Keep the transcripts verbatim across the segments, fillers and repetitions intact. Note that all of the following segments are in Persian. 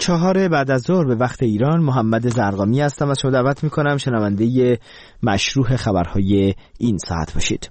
چهار بعد از ظهر به وقت ایران، محمد زرقامی هستم و شما دعوت میکنم شنونده مشروح خبرهای این ساعت باشید.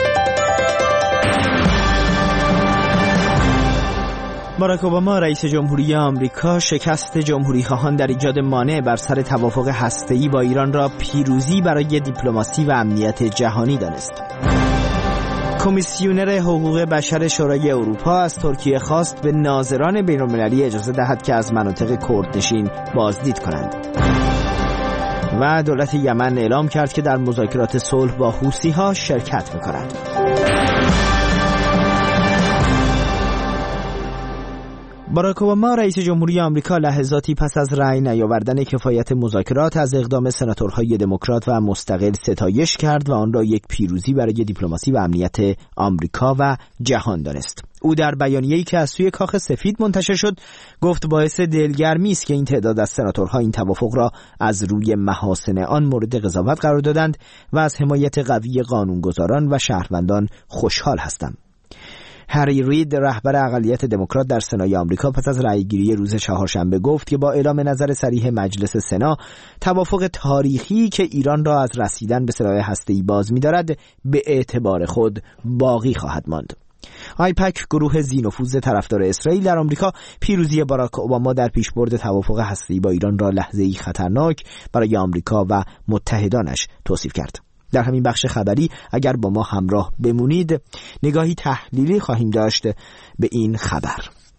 باراک اوباما رئیس جمهوری آمریکا شکست جمهوری‌خواهان در ایجاد مانع بر سر توافق هسته‌ای با ایران را پیروزی برای دیپلماسی و امنیت جهانی دانست. کمیسیونر حقوق بشر شورای اروپا از ترکیه خواست به ناظران بین‌المللی اجازه دهد که از مناطق کردنشین بازدید کنند. و دولت یمن اعلام کرد که در مذاکرات صلح با حوثی‌ها شرکت می‌کند. باراک اوباما رئیس جمهوری آمریکا لحظاتی پس از رأی نیاوردن کفایت مذاکرات از اقدام سناتورهای دموکرات و مستقل ستایش کرد و آن را یک پیروزی برای دیپلماسی و امنیت آمریکا و جهان دانست. او در بیانیه‌ای که از سوی کاخ سفید منتشر شد گفت باعث دلگرمی است که این تعداد از سناتورها این توافق را از روی محاسن آن مورد قضاوت قرار دادند و از حمایت قوی قانونگذاران و شهروندان خوشحال هستند. هری رید رهبر اقلیت دموکرات در سنای آمریکا پس از رأیگیری روز چهارشنبه گفت که با اعلام نظر صریح مجلس سنا توافق تاریخی که ایران را از رسیدن به سلاح هسته‌ای باز می‌دارد به اعتبار خود باقی خواهد ماند. آیپک، گروه ذی‌نفوذ طرفدار اسرائیل در آمریکا، پیروزی باراک اوباما در پیشبرد توافق هسته‌ای با ایران را لحظه‌ای خطرناک برای آمریکا و متحدانش توصیف کرد. در همین بخش خبری اگر با ما همراه بمونید نگاهی تحلیلی خواهیم داشت به این خبر.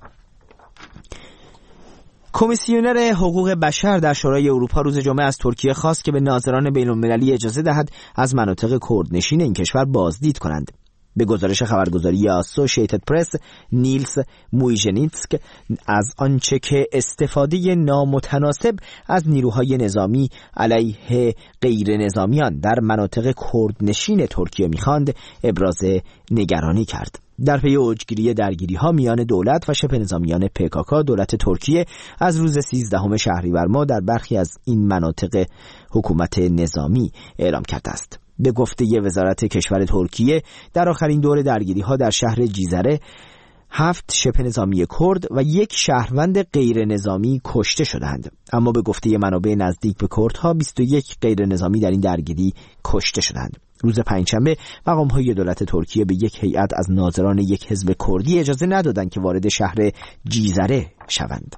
کمیسیونر حقوق بشر در شورای اروپا روز جمعه از ترکیه خواست که به ناظران بین‌المللی اجازه دهد از مناطق کردنشین این کشور بازدید کنند. به گزارش خبرگزاری اسوسییتد پرس، نیلز مویژنیتسک از آنچه که استفاده نامتناسب از نیروهای نظامی علیه غیر نظامیان در مناطق کردنشین ترکیه می‌خواند ابراز نگرانی کرد. در پی اوجگیری درگیری‌ها میان دولت و شبه نظامیان پیکاکا، دولت ترکیه از روز سیزدهم شهریور ماه در برخی از این مناطق حکومت نظامی اعلام کرده است. به گفته وزارت کشور ترکیه در آخرین دور درگیری‌ها در شهر جیزره هفت شبه نظامی کرد و یک شهروند غیر نظامی کشته شدند، اما به گفته منابع نزدیک به کردها بیست و یک غیر نظامی در این درگیری کشته شدند. روز پنجشنبه مقام‌های دولت ترکیه به یک هیئت از ناظران یک حزب کردی اجازه ندادند که وارد شهر جیزره شوند.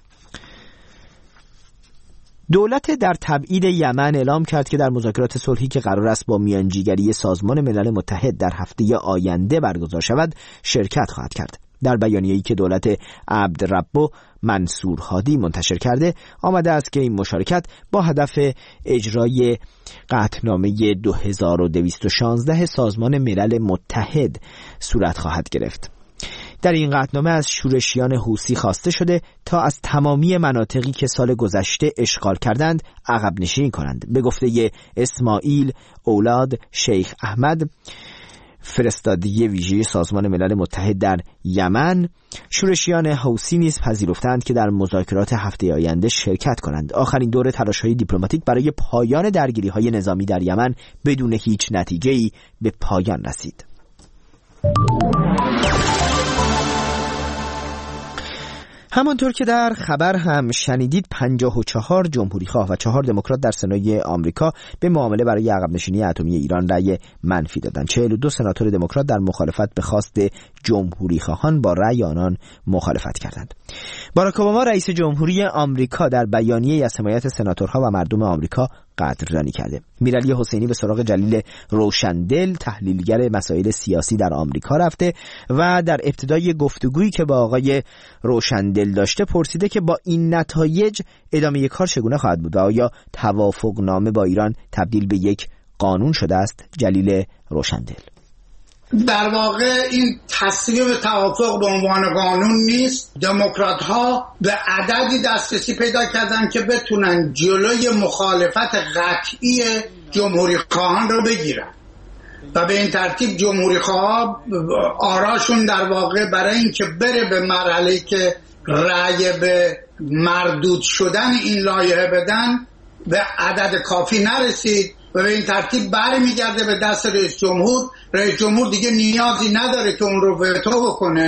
دولت در تبعید یمن اعلام کرد که در مذاکرات صلحی که قرار است با میانجیگری سازمان ملل متحد در هفته آینده برگزار شود شرکت خواهد کرد. در بیانیه‌ای که دولت عبدربو منصور هادی منتشر کرده آمده است که این مشارکت با هدف اجرای قطعنامه دو هزار و دویست و شانزده سازمان ملل متحد صورت خواهد گرفت. در این قطعنامه از شورشیان حوثی خواسته شده تا از تمامی مناطقی که سال گذشته اشغال کردند عقب نشینی کنند. به گفته اسماعیل اولاد شیخ احمد، فرستادی ویژه سازمان ملل متحد در یمن، شورشیان حوثی نیز پذیرفتند که در مذاکرات هفته آینده شرکت کنند. آخرین دور تلاش‌های دیپلماتیک برای پایان درگیری‌های نظامی در یمن بدون هیچ نتیجه‌ای به پایان رسید. همانطور که در خبر هم شنیدید، پنجاه و چهار جمهوری خواه و چهار دموکرات در سنای آمریکا به معامله برای عقب نشینی اتمی ایران رأی منفی دادند. چهل و دو سناتور دموکرات در مخالفت به خواست جمهوری خواهان با رأی آنان مخالفت کردند. باراک اوباما رئیس جمهوری آمریکا در بیانیه‌ای از حمایت سناتورها و مردم آمریکا قدردانی کرده. میرعلی حسینی به سراغ جلیل روشندل، تحلیلگر مسائل سیاسی در آمریکا رفته و در ابتدای گفتگویی که با آقای روشندل داشته پرسیده که با این نتایج ادامه کار چگونه خواهد بود و آیا توافق نامه با ایران تبدیل به یک قانون شده است. جلیل روشندل: در واقع این تصویب توافق به عنوان قانون نیست. دموکرات ها به عددی دسترسی پیدا کردن که بتونن جلوی مخالفت قطعی جمهوری خواهان رو بگیرن و به این ترتیب جمهوری خواه آراشون در واقع برای اینکه بره به مرحله‌ای که رأی به مردود شدن این لایحه بدن به عدد کافی نرسید و به این ترتیب برمیگرده به دست رئیس جمهور. رئیس جمهور دیگه نیازی نداره که اون رو وتو بکنه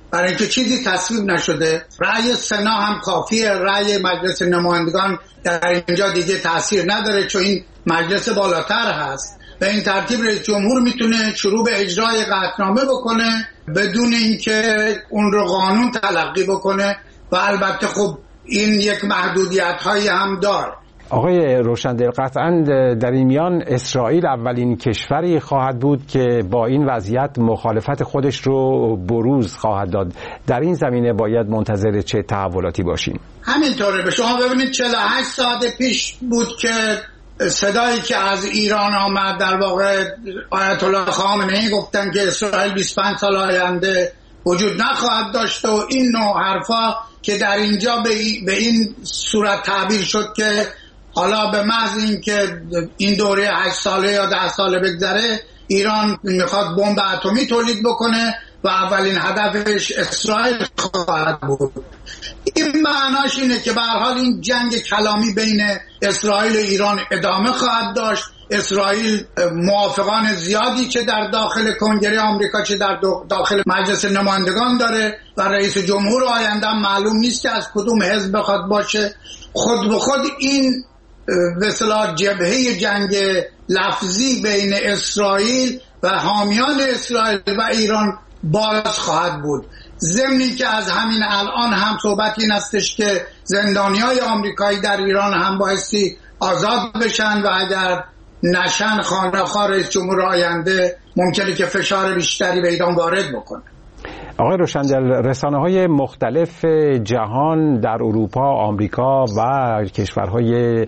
برای اینکه چیزی تصویب نشده. رأی سنا هم کافیه، رأی مجلس نمایندگان در اینجا دیگه تاثیر نداره چون این مجلس بالاتر هست. به این ترتیب رئیس جمهور میتونه شروع به اجرای قطعنامه بکنه بدون اینکه اون رو قانون تلقی بکنه و البته خب این یک محدودیت هایی هم داره. آقای روشندل، قطعا در این میان اسرائیل اولین کشوری خواهد بود که با این وضعیت مخالفت خودش رو بروز خواهد داد. در این زمینه باید منتظر چه تحولاتی باشیم؟ همینطوره. به شما ببینید چهل و هشت ساعت پیش بود که صدایی که از ایران آمد، در واقع آیت الله خامنه‌ای گفتن که اسرائیل بیست و پنج سال آینده وجود نخواهد داشت و این نوع حرفا که در اینجا به این صورت تعبیر شد که حالا به محض این که این دوره هشت ساله یا ده ساله بگذره ایران میخواد بمب اتمی تولید بکنه و اولین هدفش اسرائیل خواهد بود. این معناش اینه که به هر حال این جنگ کلامی بین اسرائیل و ایران ادامه خواهد داشت. اسرائیل موافقان زیادی چه در داخل کنگره آمریکا چه در داخل مجلس نمایندگان داره و رئیس جمهور آینده معلوم نیست که از کدوم حزب بخواد باشه. خود به خود این به اصطلاح جبهه جنگ لفظی بین اسرائیل و حامیان اسرائیل و ایران باز خواهد بود. ضمن که از همین الان هم صحبت این استش که زندانیای آمریکایی در ایران هم بایستی آزاد بشن و اگر نشن خانه‌خواه رئیس جمهور آینده ممکنه که فشار بیشتری به ایران وارد بکنه. آقای روشندل، رسانه‌های مختلف جهان در اروپا، آمریکا و کشورهای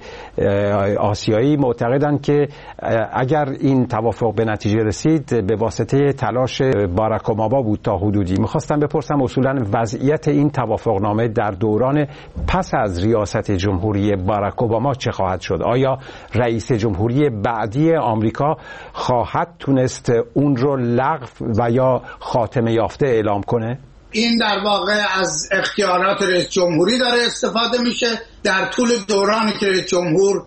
آسیایی معتقدند که اگر این توافق به نتیجه رسید به واسطه تلاش باراک اوباما بود تا حدودی. می‌خواستم بپرسم اصولاً وضعیت این توافقنامه در دوران پس از ریاست جمهوری باراک اوباما چه خواهد شد؟ آیا رئیس جمهوری بعدی آمریکا خواهد تونست اون رو لغو و یا خاتمه یافته اعلام کنه؟ این در واقع از اختیارات رئیس جمهوری داره استفاده میشه. در طول دورانی که رئیس جمهور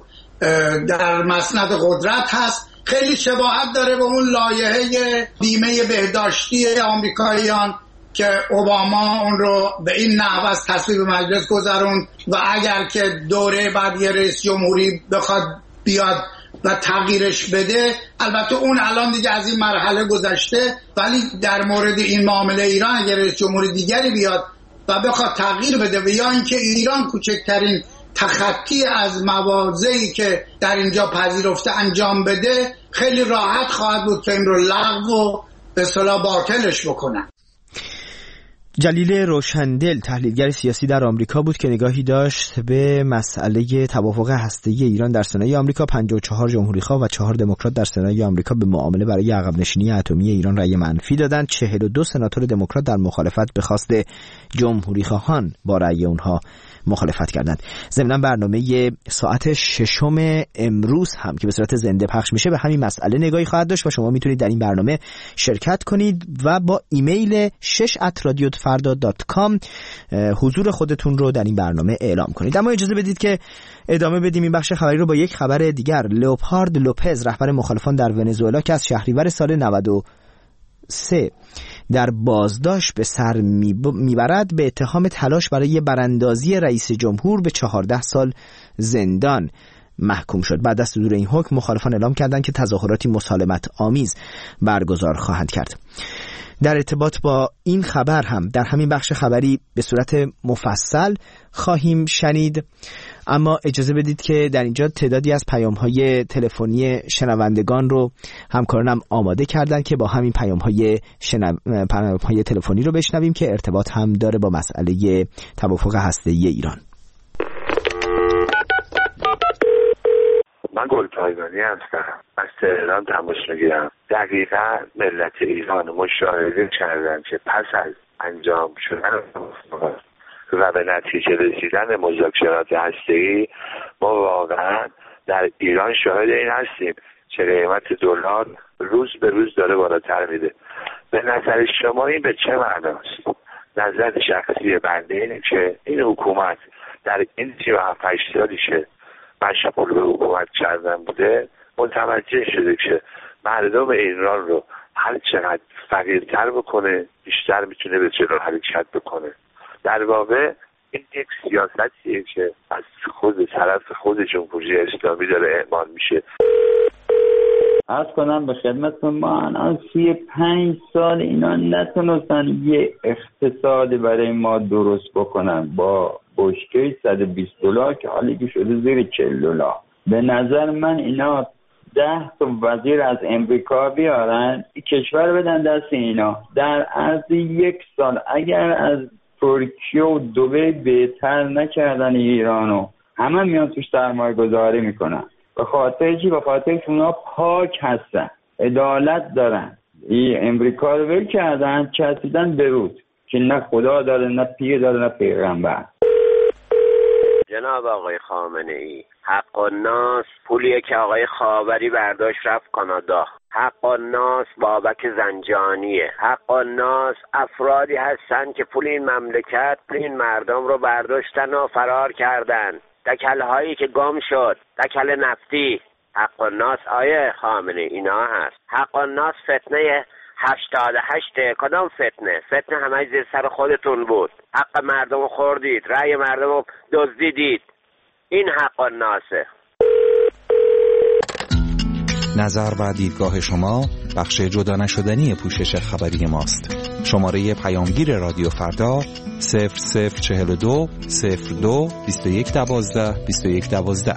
در مسند قدرت هست خیلی شباهت داره به اون لایحه بیمه بهداشتی آمریکاییان که اوباما اون رو به این نحو از تصویب مجلس گذارون و اگر که دوره بعد یه رئیس جمهوری بخواد بیاد و تغییرش بده، البته اون الان دیگه از این مرحله گذشته، ولی در مورد این معامله ایران اگر رئیس جمهوری دیگری بیاد و بخواد تغییر بده و یا اینکه ایران کوچکترین تخطی از مواضعی که در اینجا پذیرفته انجام بده، خیلی راحت خواهد بود که این رو لغو و به اصطلاح باطلش بکنن. جلیل روشندل تحلیلگر سیاسی در آمریکا بود که نگاهی داشت به مسئله توافق هسته‌ای ایران در سنای آمریکا. پنجاه و چهار جمهوری‌خواه و چهار دموکرات در سنای آمریکا به معامله برای عقب نشینی اتمی ایران رأی منفی دادند. چهل و دو سناتور دموکرات در مخالفت به خواست جمهوری‌خواهان با رأی اونها مخالفت کردند. ضمن برنامه ساعت ششم امروز هم که به صورت زنده پخش میشه به همین مسئله نگاهی خواهد داشت و شما میتونید در این برنامه شرکت کنید و با ایمیل شش ات رادیو فردا دات کام حضور خودتون رو در این برنامه اعلام کنید. اما اجازه بدید که ادامه بدیم این بخش خبری رو با یک خبر دیگر. لئوپارد لوپز رهبر مخالفان در ونزوئلا که از شهریور سال نود و سه در بازداشت به سر میبرد به اتهام تلاش برای براندازی رئیس جمهور به چهارده سال زندان محکوم شد. بعد از صدور این حکم مخالفان اعلام کردند که تظاهراتی مسالمت آمیز برگزار خواهند کرد. در ارتباط با این خبر هم در همین بخش خبری به صورت مفصل خواهیم شنید، اما اجازه بدید که در اینجا تعدادی از پیام‌های تلفنی شنوندگان رو همکارانم آماده کردن که با همین پیام‌های شنو... پیام‌های تلفنی رو بشنویم که ارتباط هم داره با مسئله توافق هسته‌ای ایران. من گلپایگانی هستم، از تهران تماس میگیرم. دقیقا ملت ایران مشاهده کردن که پس از انجام شدن و به نتیجه رسیدن مذاکرات هسته‌ای ما واقعا در ایران شاهد این هستیم که قیمت دلار روز به روز داره بالاتر میره. به نظر شما این به چه معناست؟ نظر شخصی بنده اینه که این حکومت در این سی و هفت سالی که مشغول به حکومت کردن بوده متوجه شده که مردم ایران رو هر چقدر فقیرتر بکنه، بیشتر میتونه به جلو حرکت بکنه. در واقع این یک سیاستیه که از خود طرف خود جمهوری اسلامی داره اعمال میشه. عرض کنم به خدمتتون ما الان سی پنج سال اینا نتونستن یه اقتصادی برای ما درست بکنن با بشکه صد و بیست دلار که حالی که شده زیر چهل دلار. به نظر من اینا ده تا وزیر از امریکا بیارن کشور بدن دست اینا در عرض یک سال. اگر از ترکیه و دبی بهتر نکردن ایرانو، همه میان توش سرمایه گذاری میکنن. به خاطر چی؟ به خاطر که اونا پاک هستن، عدالت دارن. این امریکا رو ول کردن، چسبیدن به رود که نه خدا داره، نه پیر داره، نه پیغمبر. جناب آقای خامنه ای، حق الناس پولیه که آقای خاوری برداشت رفت کانادا. حق الناس بابک زنجانیه. حق الناس افرادی هستن که پول این مملکت، پول این مردم رو برداشتن و فرار کردن. دکل هایی که گم شد، دکل نفتی. حق الناس آیه خامنه اینا هست. حق الناس فتنه هشتاد هشت. کدام فتنه؟ فتنه همه زیر سر خودتون بود. حق مردم رو خوردید، رأی مردم رو دزدیدید. این حق الناسه. نظر و دیدگاه شما بخش جدا نشدنی پوشش خبری ماست. شماره پیامگیر رادیو فردا صفر صفر چهل و دو صفر دو بیست و یک دوازده بیست و یک دوازده.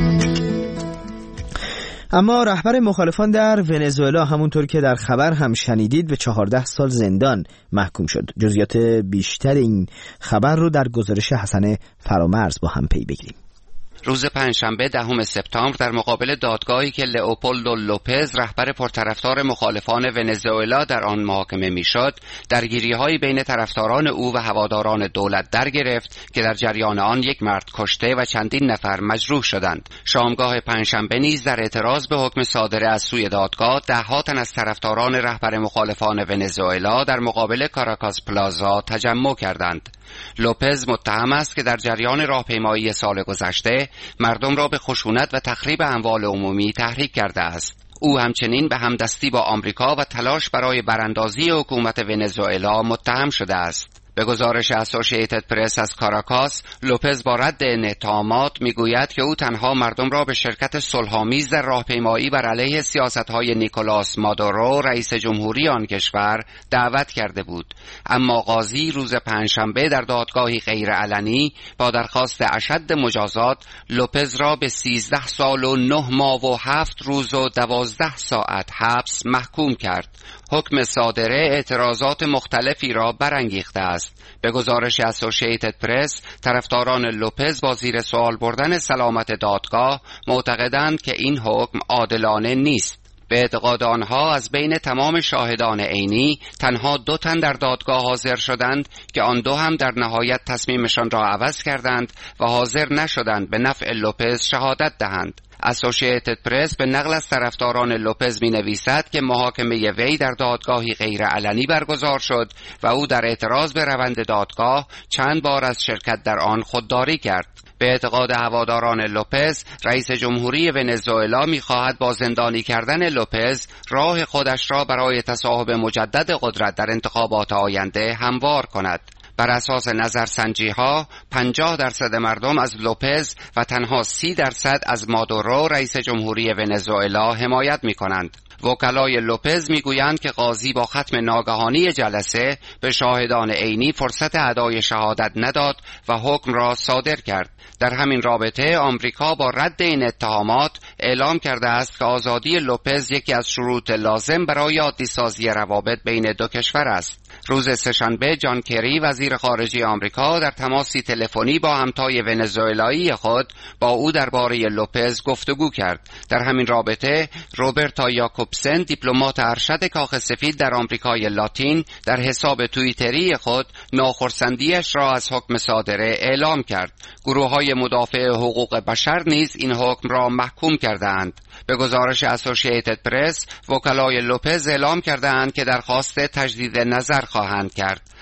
اما رهبر مخالفان در ونزوئلا همونطور که در خبر هم شنیدید به چهارده سال زندان محکوم شد. جزئیات بیشتر این خبر رو در گزارش حسن فرامرز با هم پی بگیریم. روز پنجشنبه دهم سپتامبر در مقابل دادگاهی که لئوپولدو لوپز رهبر پرطرفدار مخالفان ونزوئلا در آن محاکمه میشد، درگیری‌هایی بین طرفداران او و هواداران دولت در گرفت که در جریان آن یک مرد کشته و چندین نفر مجروح شدند. شامگاه پنجشنبه نیز در اعتراض به حکم صادر از سوی دادگاه ده‌ها تن از طرفداران رهبر مخالفان ونزوئلا در مقابل کاراکاس پلازا تجمع کردند. لوپز متهم است که در جریان راهپیمایی سال گذشته مردم را به خشونت و تخریب اموال عمومی تحریک کرده است. او همچنین به همدستی با آمریکا و تلاش برای براندازی حکومت ونزوئلا متهم شده است. به گزارش اسوسییتد پرس از کاراکاس، لوپز با رد این اتهامات میگوید که او تنها مردم را به شرکت صلح‌آمیز در راهپیمایی بر علیه سیاست‌های نیکولاس مادورو رئیس جمهوری آن کشور دعوت کرده بود. اما قاضی روز پنجشنبه در دادگاهی غیرعلنی با درخواست اشد مجازات لوپز را به سیزده سال و نه ماه و هفت روز و دوازده ساعت حبس محکوم کرد. حکم صادره اعتراضات مختلفی را برانگیخته است. به گزارش اسوسییتد پرس، طرفداران لوپز با زیر سوال بردن سلامت دادگاه معتقدند که این حکم عادلانه نیست. به اعتقاد آنها از بین تمام شاهدان عینی تنها دو تن در دادگاه حاضر شدند که آن دو هم در نهایت تصمیمشان را عوض کردند و حاضر نشدند به نفع لوپز شهادت دهند. اسوسییتد پرس به نقل از طرفداران لوپز می نویسد که محاکمه وی در دادگاهی غیرعلنی برگزار شد و او در اعتراض به روند دادگاه چند بار از شرکت در آن خودداری کرد. به اعتقاد هواداران لوپز، رئیس جمهوری ونزوئلا می‌خواهد با زندانی کردن لوپز راه خودش را برای تصاحب مجدد قدرت در انتخابات آینده هموار کند. بر اساس نظرسنجی‌ها پنجاه درصد مردم از لوپز و تنها سی درصد از مادورو رئیس جمهوری ونزوئلا حمایت می‌کنند. وکلای لوپز میگویند که قاضی با ختم ناگهانی جلسه به شاهدان عینی فرصت ادای شهادت نداد و حکم را صادر کرد. در همین رابطه آمریکا با رد این اتهامات اعلام کرده است که آزادی لوپز یکی از شروط لازم برای عادی‌سازی روابط بین دو کشور است. روز سه‌شنبه جان کری وزیر خارجه آمریکا در تماسی تلفنی با همتای ونزوئلایی خود با او درباره لوپز گفتگو کرد. در همین رابطه روبرتا یاکوبسن دیپلمات ارشد کاخ سفید در آمریکای لاتین در حساب توییتری خود ناخرسندیش را از حکم صادره اعلام کرد. گروه‌های مدافع حقوق بشر نیز این حکم را محکوم کردند. به گزارش اسوسییتد پرس، وکلای لوپز اعلام کردند که درخواست تجدید نظر خواهند کرد.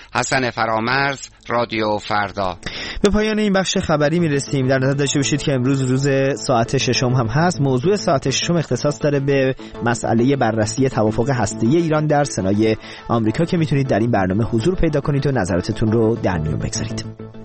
حسن فرامرز، رادیو فردا. به پایان این بخش خبری میرسیم. در نظر داشته باشید که امروز روز ساعت ششم هم هست. موضوع ساعت ششم اختصاص داره به مسئله بررسی توافق هسته‌ای ایران در سنای آمریکا که میتونید در این برنامه حضور پیدا کنید و نظراتتون رو در میون بگذارید.